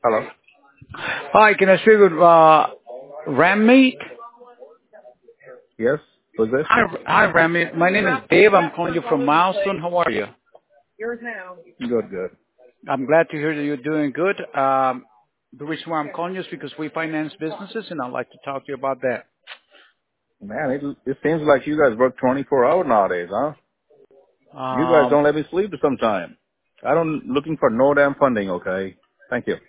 Hello. Hi, can I speak with Rammeet? Yes. Who's this? Hi, Rammeet. My name is Dave. I'm calling you from Milestone. How are you? Good, good. I'm glad to hear that you're doing good. The reason why I'm calling you is because we finance businesses, and I'd like to talk to you about that. Man, it seems like you guys work 24 hours nowadays, huh? You guys Um, don't let me sleep sometime. I don't looking for no damn funding, okay? Thank you.